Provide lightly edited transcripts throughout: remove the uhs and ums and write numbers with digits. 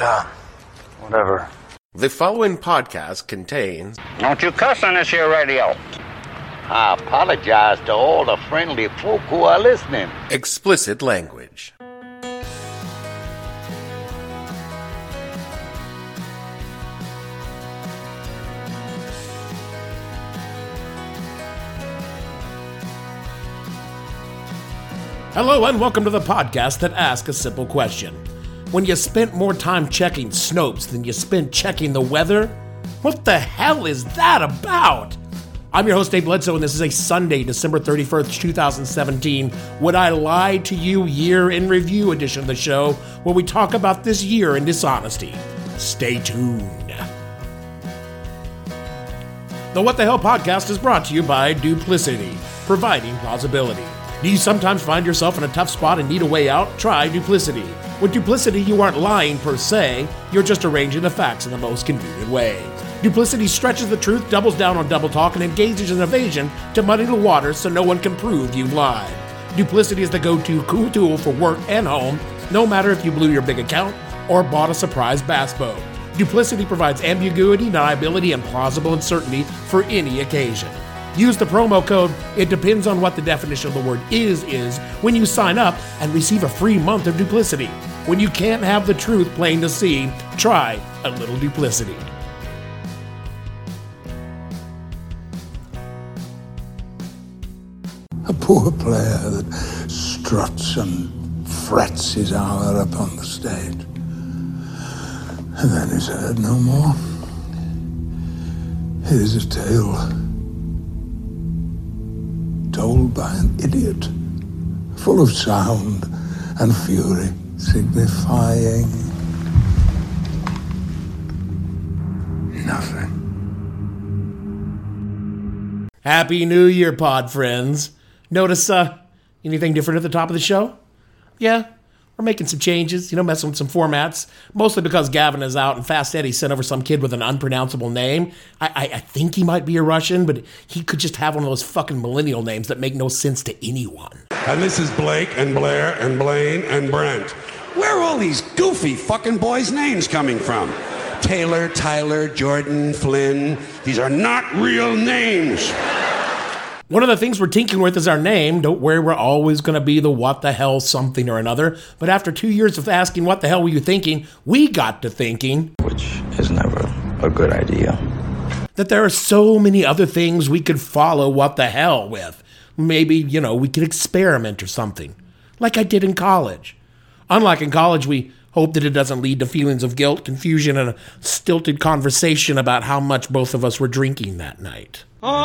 Whatever. The following podcast contains... Don't you cuss on this here radio. I apologize to all the friendly folk who are listening. Explicit language. Hello and welcome to the podcast that asks a simple question. When you spent more time checking Snopes than you spent checking the weather, what the hell is that about? I'm your host, Dave Bledsoe, and this is a Sunday, December 31st, 2017, Would I Lie to You Year in Review edition of the show, where we talk about this year in dishonesty. Stay tuned. The What the Hell podcast is brought to you by Duplicity, providing plausibility. Do you sometimes find yourself in a tough spot and need a way out? Try Duplicity. With Duplicity, you aren't lying per se, you're just arranging the facts in the most convenient way. Duplicity stretches the truth, doubles down on double talk, and engages in evasion to muddy the waters so no one can prove you've lied. Duplicity is the go-to cool tool for work and home, no matter if you blew your big account or bought a surprise bass boat. Duplicity provides ambiguity, deniability, and plausible uncertainty for any occasion. Use the promo code, it depends on what the definition of the word is when you sign up and receive a free month of Duplicity. When you can't have the truth plain to see, try a little Duplicity. A poor player that struts and frets his hour upon the stage, and then is heard no more. It is a tale told by an idiot, full of sound and fury, signifying nothing. Happy New Year, pod friends. Notice anything different at the top of the show? Yeah, we're making some changes, messing with some formats, mostly because Gavin is out and Fast Eddie sent over some kid with an unpronounceable name. I think he might be a Russian, but he could just have one of those fucking millennial names that make no sense to anyone. And this is Blake and Blair and Blaine and Brent. Where are all these goofy fucking boys' names coming from? Taylor, Tyler, Jordan, Flynn. These are not real names. One of the things we're tinkering with is our name. Don't worry, we're always going to be the what the hell something or another. But after 2 years of asking what the hell were you thinking, we got to thinking, Which is never a good idea. that there are so many other things we could follow what the hell with. Maybe, we could experiment or something, like I did in college. Unlike in college, we hope that it doesn't lead to feelings of guilt, confusion, and a stilted conversation about how much both of us were drinking that night.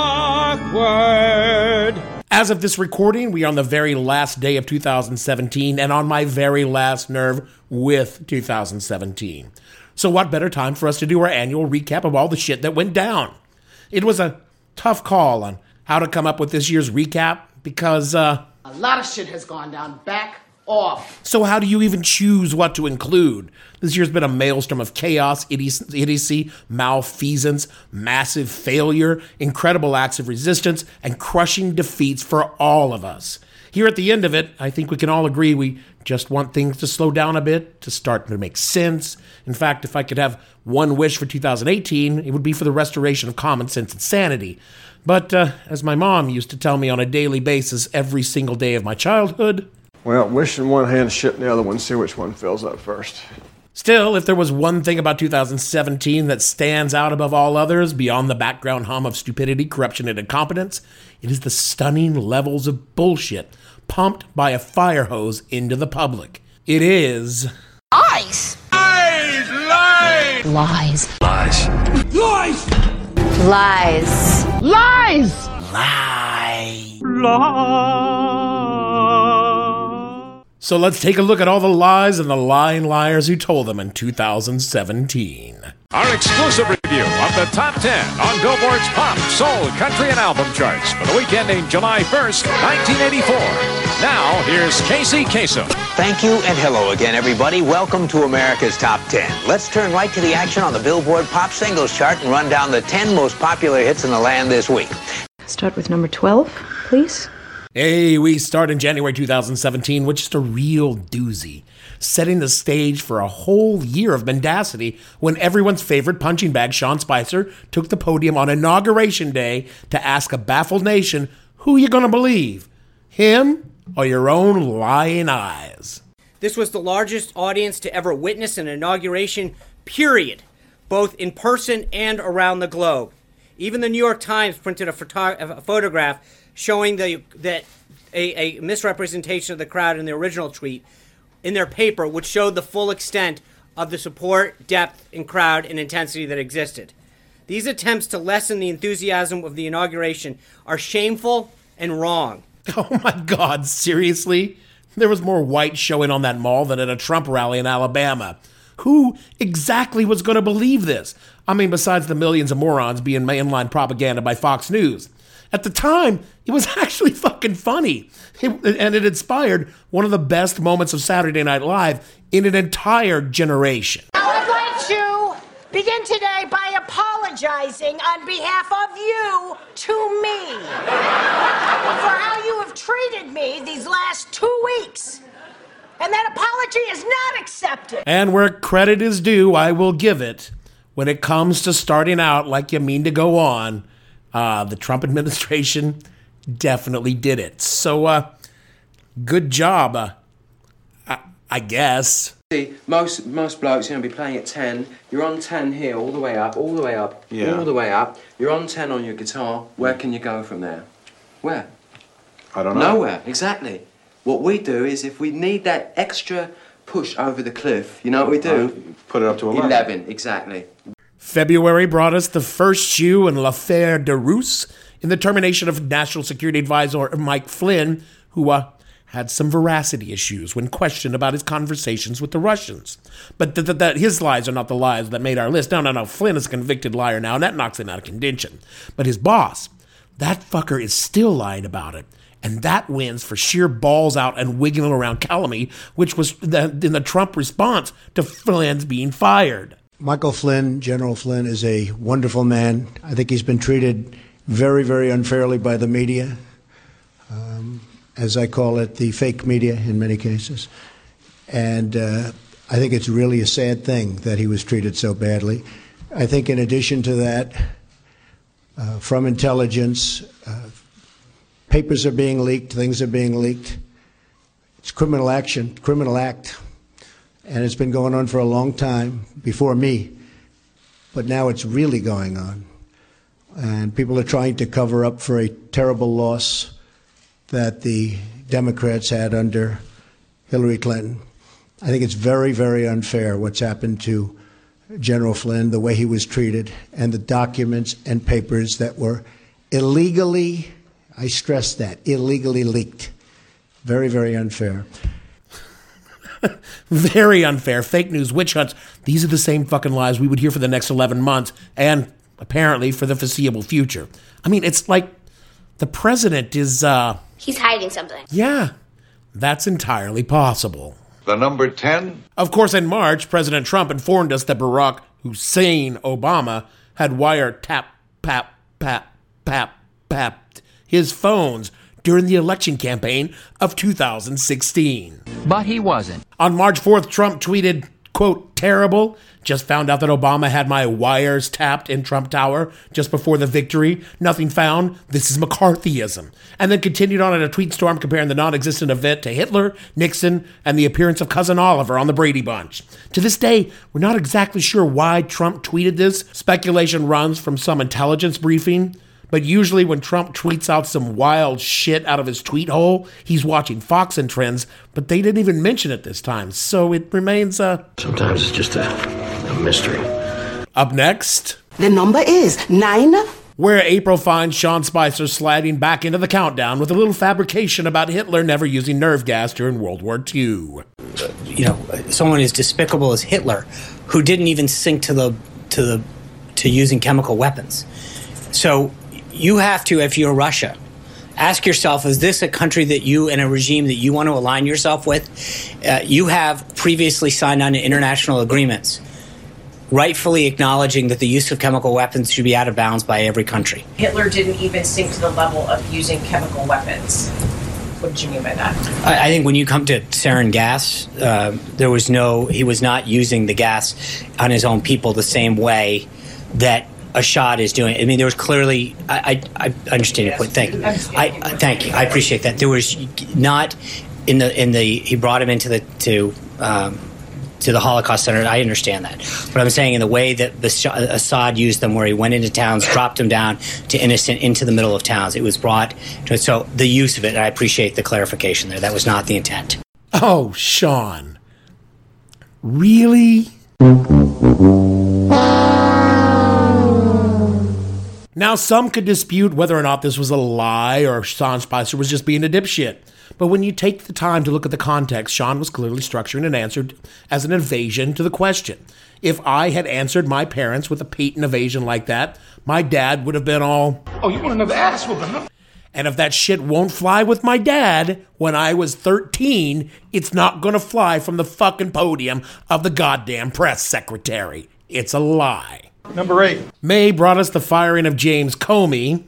Awkward. As of this recording, we are on the very last day of 2017 and on my very last nerve with 2017. So what better time for us to do our annual recap of all the shit that went down? It was a tough call on how to come up with this year's recap because, a lot of shit has gone down. Back off. So how do you even choose what to include? This year's been a maelstrom of chaos, idiocy, malfeasance, massive failure, incredible acts of resistance, and crushing defeats for all of us. Here at the end of it, I think we can all agree we just want things to slow down a bit, to start to make sense. In fact, if I could have one wish for 2018, it would be for the restoration of common sense and sanity. But as my mom used to tell me on a daily basis every single day of my childhood, well, wish in one hand, shit in the other one, see which one fills up first. Still, if there was one thing about 2017 that stands out above all others, beyond the background hum of stupidity, corruption, and incompetence, it is the stunning levels of bullshit pumped by a fire hose into the public. It is... Lies! Lies! Lies! Lies. Lies! Lies! Lies. Lies! So let's take a look at all the lies and the lying liars who told them in 2017. Our exclusive review of the top 10 on Billboard's pop, soul, country, and album charts for the week ending July 1st, 1984. Now, here's Casey Kasem. Thank you and hello again, everybody. Welcome to America's Top 10. Let's turn right to the action on the Billboard Pop Singles Chart and run down the 10 most popular hits in the land this week. Start with number 12, please. Hey, we start in January 2017 with just a real doozy, setting the stage for a whole year of mendacity when everyone's favorite punching bag, Sean Spicer, took the podium on Inauguration Day to ask a baffled nation, who you gonna believe? Him or your own lying eyes? This was the largest audience to ever witness an inauguration, period, both in person and around the globe. Even the New York Times printed a photograph showing that a misrepresentation of the crowd in the original tweet in their paper, which showed the full extent of the support, depth, and crowd and intensity that existed. These attempts to lessen the enthusiasm of the inauguration are shameful and wrong. Oh my God, seriously? There was more white showing on that mall than at a Trump rally in Alabama. Who exactly was going to believe this? I mean, besides the millions of morons being mainline propaganda by Fox News. At the time, it was actually fucking funny. And it inspired one of the best moments of Saturday Night Live in an entire generation. I'd like to begin today by apologizing on behalf of you to me for how you have treated me these last 2 weeks. And that apology is not accepted. And where credit is due, I will give it. When it comes to starting out like you mean to go on, the Trump administration definitely did it. So, good job, I guess. See, most blokes are going to be playing at 10. You're on 10 here, all the way up, all the way up, Yeah. all the way up. You're on 10 on your guitar. Where can you go from there? Where? I don't know. Nowhere, exactly. What we do is if we need that extra push over the cliff, you know what we do? Put it up to 11. 11, exactly. February brought us the first shoe in l'affaire de Russe in the termination of National Security Advisor Mike Flynn, who had some veracity issues when questioned about his conversations with the Russians. But that his lies are not the lies that made our list. No. Flynn is a convicted liar now, and that knocks him out of contention. But his boss, that fucker is still lying about it. And that wins for sheer balls out and wiggling around calumny, which was in the Trump response to Flynn's being fired. Michael Flynn, General Flynn, is a wonderful man. I think he's been treated very, very unfairly by the media, as I call it, the fake media in many cases. And I think it's really a sad thing that he was treated so badly. I think in addition to that, from intelligence, papers are being leaked, things are being leaked. It's criminal action, criminal act. And it's been going on for a long time before me. But now it's really going on. And people are trying to cover up for a terrible loss that the Democrats had under Hillary Clinton. I think it's very, very unfair what's happened to General Flynn, the way he was treated, and the documents and papers that were illegally, I stress that, illegally leaked. Very, very unfair. Very unfair. Fake news, witch hunts. These are the same fucking lies we would hear for the next 11 months and apparently for the foreseeable future. I mean, it's like the president is, He's hiding something. Yeah, that's entirely possible. The number 10? Of course, in March, President Trump informed us that Barack Hussein Obama had papped his phones during the election campaign of 2016. But he wasn't. On March 4th, Trump tweeted, quote, terrible. Just found out that Obama had my wires tapped in Trump Tower just before the victory. Nothing found. This is McCarthyism. And then continued on in a tweet storm comparing the non-existent event to Hitler, Nixon, and the appearance of Cousin Oliver on the Brady Bunch. To this day, we're not exactly sure why Trump tweeted this. Speculation runs from some intelligence briefing. But usually when Trump tweets out some wild shit out of his tweet hole, he's watching Fox and Trends, but they didn't even mention it this time. So it remains sometimes it's just a mystery. Up next, the number is 9. Where April finds Sean Spicer sliding back into the countdown with a little fabrication about Hitler never using nerve gas during World War II. You know, someone as despicable as Hitler, who didn't even sink to using chemical weapons. So you have to, if you're Russia, ask yourself, is this a country that you and a regime that you want to align yourself with? You have previously signed on to international agreements, rightfully acknowledging that the use of chemical weapons should be out of bounds by every country. Hitler didn't even sink to the level of using chemical weapons. What did you mean by that? I think when you come to sarin gas, he was not using the gas on his own people the same way that Assad is doing. I mean, there was clearly, I understand your point. Thank you. Thank you. I appreciate that. There was not he brought him into the Holocaust Center. I understand that. But I'm saying in the way that Assad used them, where he went into towns, dropped them down to innocent into the middle of towns, it was brought to it. So the use of it, and I appreciate the clarification there. That was not the intent. Oh, Sean. Really? Now, some could dispute whether or not this was a lie or Sean Spicer was just being a dipshit. But when you take the time to look at the context, Sean was clearly structuring an answer as an evasion to the question. If I had answered my parents with a patent evasion like that, my dad would have been all, "Oh, you want another ass whooping, huh?" And if that shit won't fly with my dad when I was 13, it's not gonna fly from the fucking podium of the goddamn press secretary. It's a lie. Number 8. May brought us the firing of James Comey.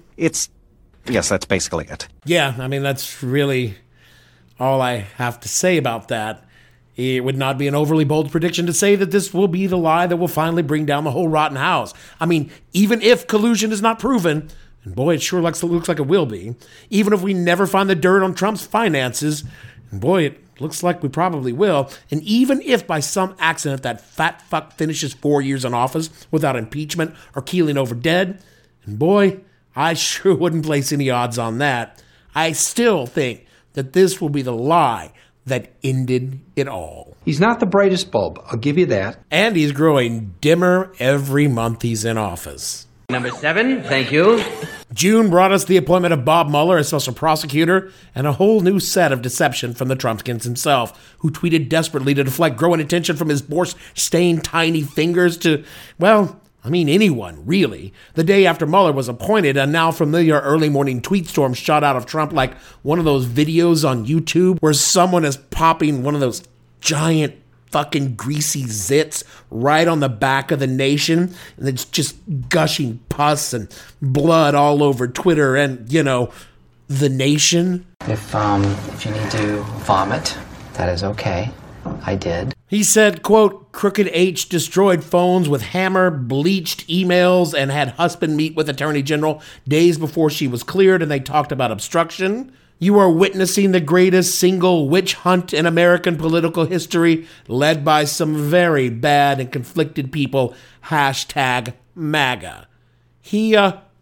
Yes, that's basically it. Yeah, I mean, that's really all I have to say about that. It would not be an overly bold prediction to say that this will be the lie that will finally bring down the whole rotten house. I mean, even if collusion is not proven, and boy, it sure looks like it will be, even if we never find the dirt on Trump's finances, and boy, it looks like we probably will, and even if by some accident that fat fuck finishes 4 years in office without impeachment or keeling over dead, and boy, I sure wouldn't place any odds on that, I still think that this will be the lie that ended it all. He's not the brightest bulb, I'll give you that. And he's growing dimmer every month he's in office. Number 7, thank you. June brought us the appointment of Bob Mueller as special prosecutor and a whole new set of deception from the Trumpkins himself, who tweeted desperately to deflect growing attention from his Borscht-stained tiny fingers to, well, I mean, anyone, really. The day after Mueller was appointed, a now familiar early morning tweet storm shot out of Trump like one of those videos on YouTube where someone is popping one of those giant fucking greasy zits right on the back of the nation, and it's just gushing pus and blood all over Twitter and, the nation. If you need to vomit, that is okay. I did. He said, quote, Crooked H destroyed phones with hammer, bleached emails, and had husband meet with Attorney General days before she was cleared, and they talked about obstruction. You are witnessing the greatest single witch hunt in American political history, led by some very bad and conflicted people, #MAGA. He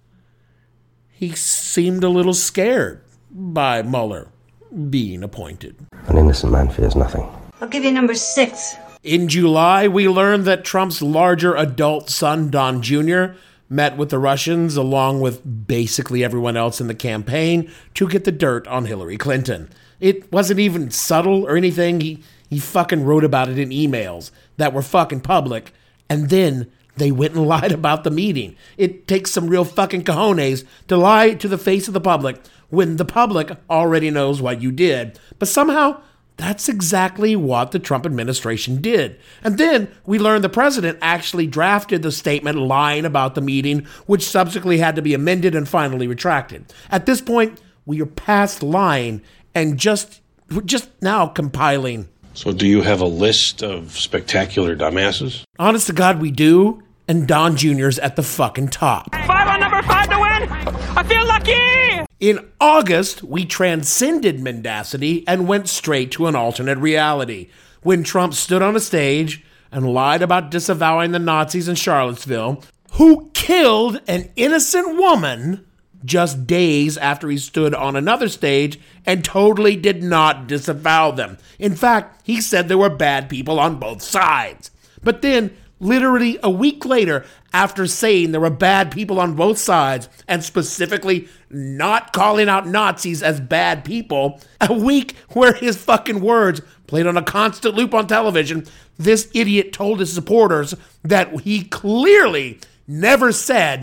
seemed a little scared by Mueller being appointed. An innocent man fears nothing. I'll give you number 6. In July, we learned that Trump's larger adult son, Don Jr., met with the Russians along with basically everyone else in the campaign to get the dirt on Hillary Clinton. It wasn't even subtle or anything. He fucking wrote about it in emails that were fucking public, and then they went and lied about the meeting. It takes some real fucking cojones to lie to the face of the public when the public already knows what you did. But somehow, that's exactly what the Trump administration did. And then we learned the president actually drafted the statement lying about the meeting, which subsequently had to be amended and finally retracted. At this point, we are past lying and we're just now compiling. So do you have a list of spectacular dumbasses? Honest to God, we do. And Don Jr.'s at the fucking top. 5 on number 5 to win. I feel lucky. In August, we transcended mendacity and went straight to an alternate reality when Trump stood on a stage and lied about disavowing the Nazis in Charlottesville, who killed an innocent woman just days after he stood on another stage and totally did not disavow them. In fact, he said there were bad people on both sides. But then, literally a week later, after saying there were bad people on both sides and specifically not calling out Nazis as bad people, a week where his fucking words played on a constant loop on television, this idiot told his supporters that he clearly never said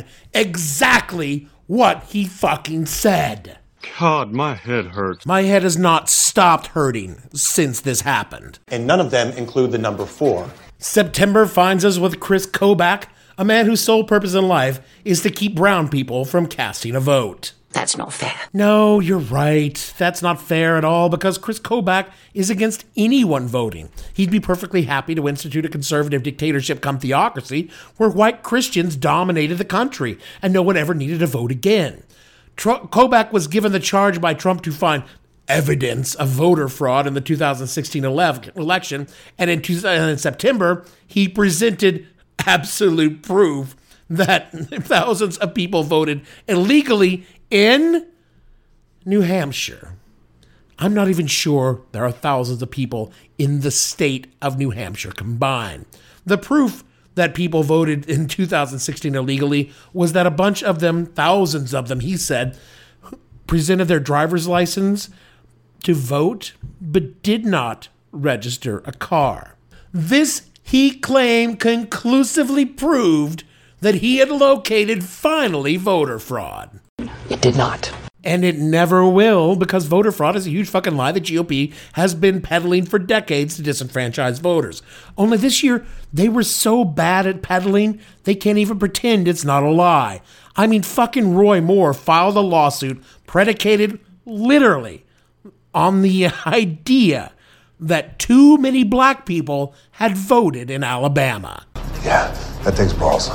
exactly what he fucking said. God, my head hurts. My head has not stopped hurting since this happened. And none of them include the number 4. September finds us with Chris Kobach, a man whose sole purpose in life is to keep brown people from casting a vote. That's not fair. No, you're right. That's not fair at all because Chris Kobach is against anyone voting. He'd be perfectly happy to institute a conservative dictatorship come theocracy where white Christians dominated the country and no one ever needed to vote again. Kobach was given the charge by Trump to find evidence of voter fraud in the 2016 election, and in September, he presented absolute proof that thousands of people voted illegally in New Hampshire. I'm not even sure there are thousands of people in the state of New Hampshire combined. The proof that people voted in 2016 illegally was that a bunch of them, thousands of them, he said, presented their driver's license to vote, but did not register a car. This, he claimed, conclusively proved that he had located, finally, voter fraud. It did not. And it never will, because voter fraud is a huge fucking lie the GOP has been peddling for decades to disenfranchise voters. Only this year, they were so bad at peddling, they can't even pretend it's not a lie. I mean, fucking Roy Moore filed a lawsuit predicated, literally, on the idea that too many black people had voted in Alabama. Yeah, that takes balls.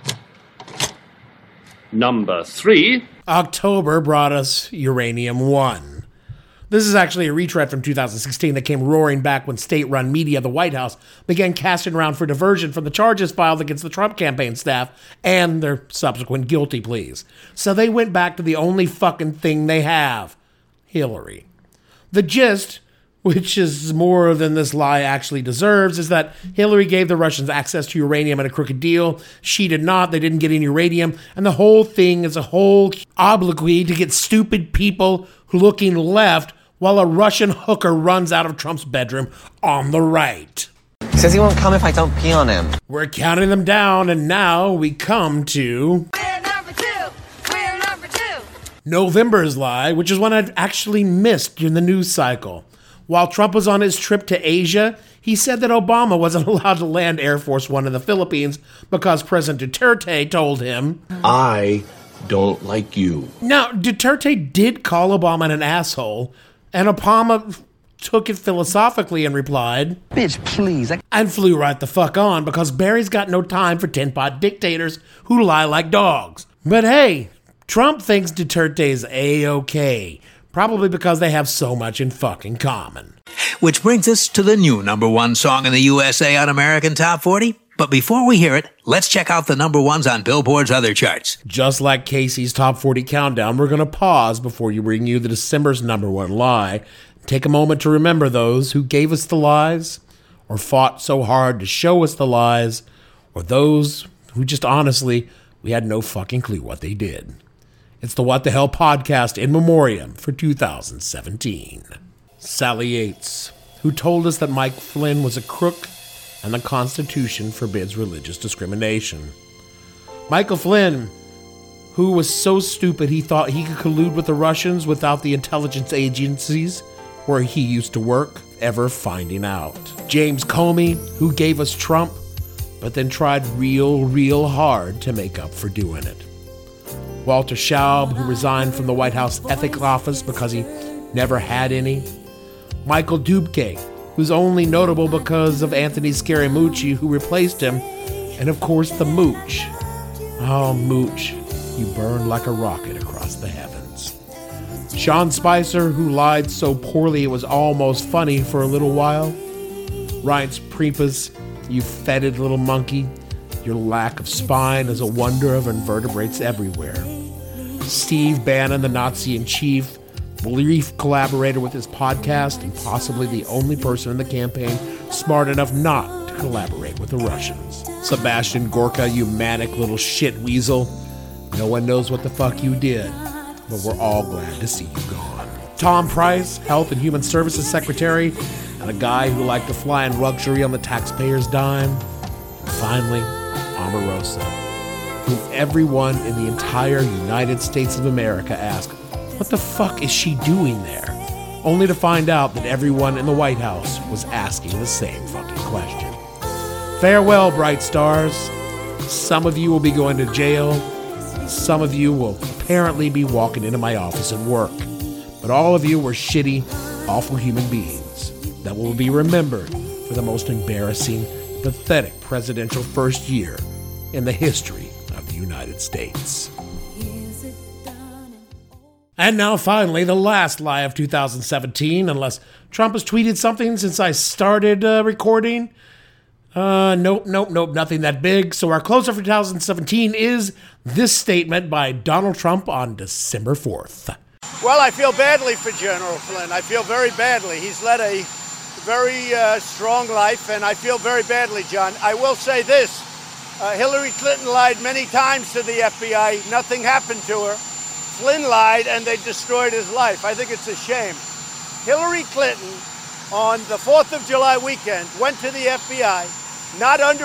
Number 3. October brought us Uranium One. This is actually a retread from 2016 that came roaring back when state-run media, the White House, began casting around for diversion from the charges filed against the Trump campaign staff and their subsequent guilty pleas. So they went back to the only fucking thing they have, Hillary. The gist, which is more than this lie actually deserves, is that Hillary gave the Russians access to uranium in a crooked deal. She did not. They didn't get any uranium. And the whole thing is a whole obloquy to get stupid people looking left while a Russian hooker runs out of Trump's bedroom on the right. He says he won't come if I don't pee on him. We're counting them down, and now we come to November's lie, which is one I'd actually missed during the news cycle. While Trump was on his trip to Asia, he said that Obama wasn't allowed to land Air Force One in the Philippines because President Duterte told him, I don't like you. Now, Duterte did call Obama an asshole, and Obama took it philosophically and replied, Bitch, please. And flew right the fuck on because Barry's got no time for tin-pot dictators who lie like dogs. But hey, Trump thinks Duterte's A-okay. Probably because they have so much in fucking common. Which brings us to the new number one song in the USA on American Top 40. But before we hear it, let's check out the number ones on Billboard's other charts. Just like Casey's Top 40 Countdown, we're going to pause before you bring you the December's number one lie. Take a moment to remember those who gave us the lies, or fought so hard to show us the lies, or those who just honestly, we had no fucking clue what they did. It's the What the Hell podcast in memoriam for 2017. Sally Yates, who told us that Mike Flynn was a crook and the Constitution forbids religious discrimination. Michael Flynn, who was so stupid he thought he could collude with the Russians without the intelligence agencies where he used to work ever finding out. James Comey, who gave us Trump, but then tried real hard to make up for doing it. Walter Schaub, who resigned from the White House ethics office because he never had any. Michael Dubke, who's only notable because of Anthony Scaramucci, who replaced him. And of course, the Mooch. Oh, Mooch, you burned like a rocket across the heavens. Sean Spicer, who lied so poorly it was almost funny for a little while. Reince Priebus, you fetid little monkey. Your lack of spine is a wonder of invertebrates everywhere. Steve Bannon, the Nazi-in-chief, brief collaborator with his podcast, and possibly the only person in the campaign smart enough not to collaborate with the Russians. Sebastian Gorka, you manic little shit weasel. No one knows what the fuck you did, but we're all glad to see you gone. Tom Price, Health and Human Services Secretary, and a guy who liked to fly in luxury on the taxpayer's dime. And finally, Omarosa, whom everyone in the entire United States of America asked, what the fuck is she doing there? Only to find out that everyone in the White House was asking the same fucking question. Farewell, bright stars. Some of you will be going to jail. some of you will apparently be walking into my office at work. But all of you were shitty, awful human beings that will be remembered for the most embarrassing, pathetic presidential first year in the history of the United States. And now, finally, the last lie of 2017, unless Trump has tweeted something since I started recording. Nope, nothing that big. So our closer for 2017 is this statement by Donald Trump on December 4th. Well, I feel badly for General Flynn. I feel very badly. He's led a very strong life, and I feel very badly, John. I will say this. Hillary Clinton lied many times to the FBI. Nothing happened to her. Flynn lied, and they destroyed his life. I think it's a shame. Hillary Clinton, on the 4th of July weekend, went to the FBI, not under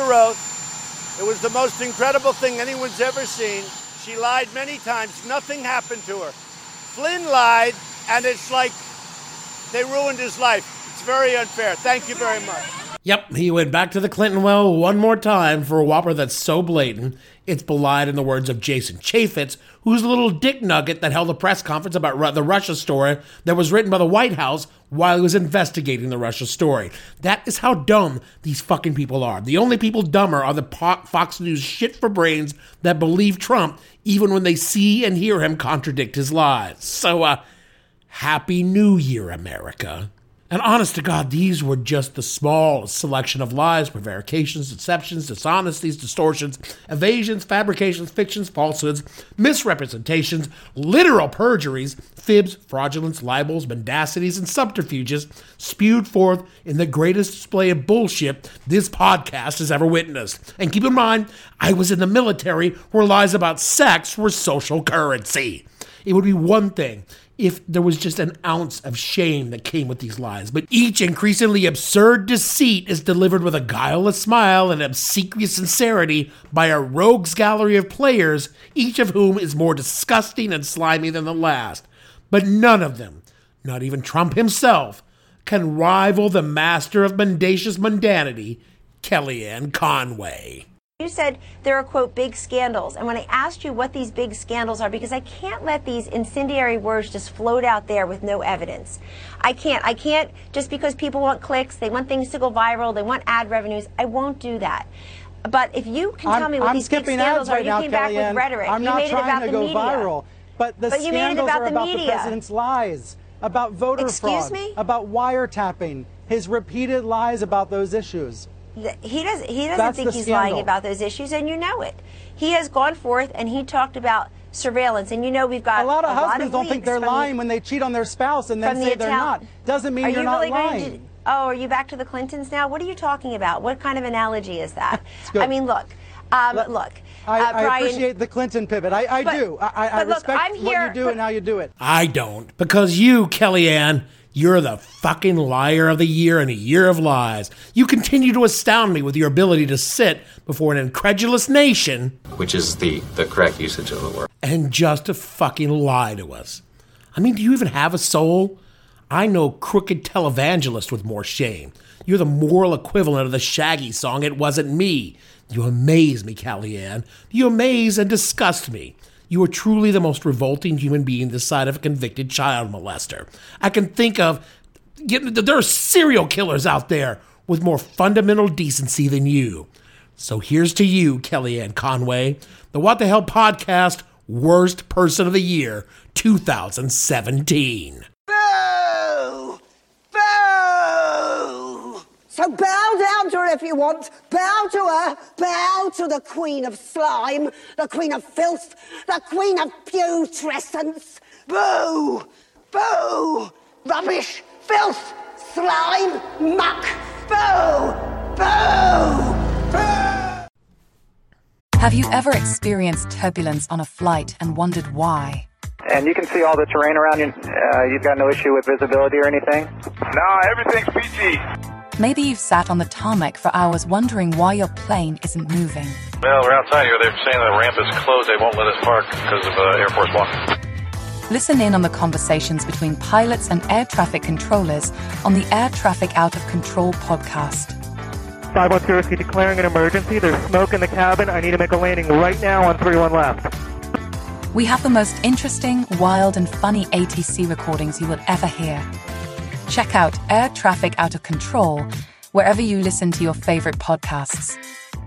oath. It was the most incredible thing anyone's ever seen. She lied many times. Nothing happened to her. Flynn lied, and it's like they ruined his life. It's very unfair. Thank you very much. Yep, he went back to the Clinton well one more time for a whopper that's so blatant, it's belied in the words of Jason Chaffetz, who's a little dick nugget that held a press conference about the Russia story that was written by the White House while he was investigating the Russia story. That is how dumb these fucking people are. The only people dumber are the Fox News shit for brains that believe Trump even when they see and hear him contradict his lies. So, Happy New Year, America. And honest to God, these were just the small selection of lies, prevarications, deceptions, dishonesties, distortions, evasions, fabrications, fictions, falsehoods, misrepresentations, literal perjuries, fibs, fraudulence, libels, mendacities, and subterfuges spewed forth in the greatest display of bullshit this podcast has ever witnessed. And keep in mind, I was in the military where lies about sex were social currency. It would be one thing if there was just an ounce of shame that came with these lies. But each increasingly absurd deceit is delivered with a guileless smile and obsequious sincerity by a rogues gallery of players, each of whom is more disgusting and slimy than the last. But none of them, not even Trump himself, can rival the master of mendacious mundanity, Kellyanne Conway. You said there are, quote, big scandals. And when I asked you what these big scandals are, because I can't let these incendiary words just float out there with no evidence. I can't just because people want clicks, they want things to go viral, they want ad revenues. I won't do that. But if you can tell me what these big scandals are, you came back with rhetoric. I'm not trying to go viral. But the scandals are about the president's lies, about voter fraud, about wiretapping, his repeated lies about those issues. He doesn't think he's lying about those issues, and you know it. He has gone forth and he talked about surveillance, and you know we've got a lot of husbands don't think they're lying when they cheat on their spouse and then say they're not. Doesn't mean you're not lying. Are you back to the Clintons now? What are you talking about? What kind of analogy is that? I mean, look. I appreciate the Clinton pivot. I do. I respect what you do and how you do it. I don't, because you, Kellyanne, you're the fucking liar of the year in a year of lies. You continue to astound me with your ability to sit before an incredulous nation, which is the correct usage of the word, and just to fucking lie to us. I mean, do you even have a soul? I know crooked televangelist with more shame. You're the moral equivalent of the Shaggy song, It Wasn't Me. You amaze me, Kellyanne. You amaze and disgust me. You are truly the most revolting human being this side of a convicted child molester. I can think of, there are serial killers out there with more fundamental decency than you. So here's to you, Kellyanne Conway, the What the Hell Podcast Worst Person of the Year 2017. Boo! Boo! So bow down to her if you want. Bow to her. Bow to the queen of slime, the queen of filth, the queen of putrescence. Boo! Boo! Rubbish, filth, slime, muck. Boo! Boo! Boo! Have you ever experienced turbulence on a flight and wondered why? And you can see all the terrain around you. You've got no issue with visibility or anything? No, everything's PG. Maybe you've sat on the tarmac for hours wondering why your plane isn't moving. Well, we're outside here. They're saying the ramp is closed. They won't let us park because of Air Force One. Listen in on the conversations between pilots and air traffic controllers on the Air Traffic Out of Control podcast. 510 declaring an emergency. There's smoke in the cabin. I need to make a landing right now on 31 left. We have the most interesting, wild, and funny ATC recordings you will ever hear. Check out Air Traffic Out of Control wherever you listen to your favorite podcasts.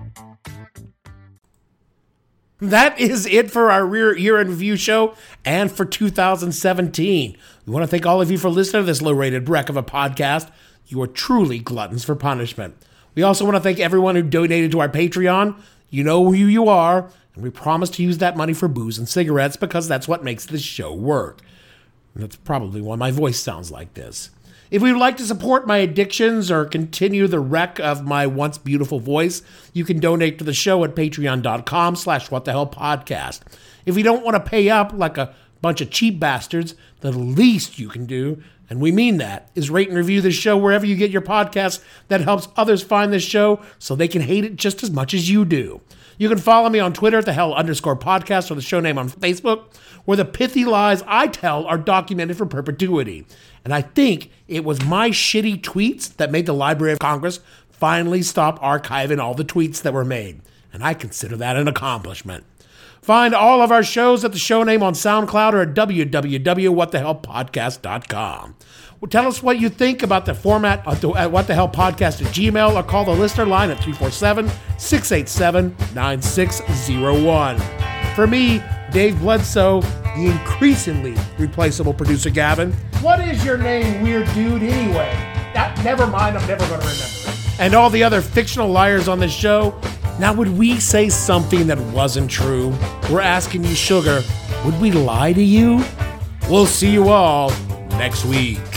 That is it for our year-end review show and for 2017. We want to thank all of you for listening to this low-rated wreck of a podcast. You are truly gluttons for punishment. We also want to thank everyone who donated to our Patreon. You know who you are, and we promise to use that money for booze and cigarettes because that's what makes this show work. And that's probably why my voice sounds like this. If you would like to support my addictions or continue the wreck of my once beautiful voice, you can donate to the show at patreon.com/whatthehellpodcast. If you don't want to pay up like a bunch of cheap bastards, the least you can do, and we mean that, is rate and review the show wherever you get your podcasts. That helps others find this show so they can hate it just as much as you do. You can follow me on Twitter at @thehell_podcast or the show name on Facebook, where the pithy lies I tell are documented for perpetuity. And I think it was my shitty tweets that made the Library of Congress finally stop archiving all the tweets that were made. And I consider that an accomplishment. Find all of our shows at the show name on SoundCloud or at www.whatthehellpodcast.com. Well, tell us what you think about the format at whatthehellpodcast@gmail.com or call the listener line at 347-687-9601. For me, Dave Bledsoe, the increasingly replaceable producer Gavin. What is your name, weird dude, anyway? Never mind, I'm never going to remember it. And all the other fictional liars on this show. Now, would we say something that wasn't true? We're asking you, sugar, would we lie to you? We'll see you all next week.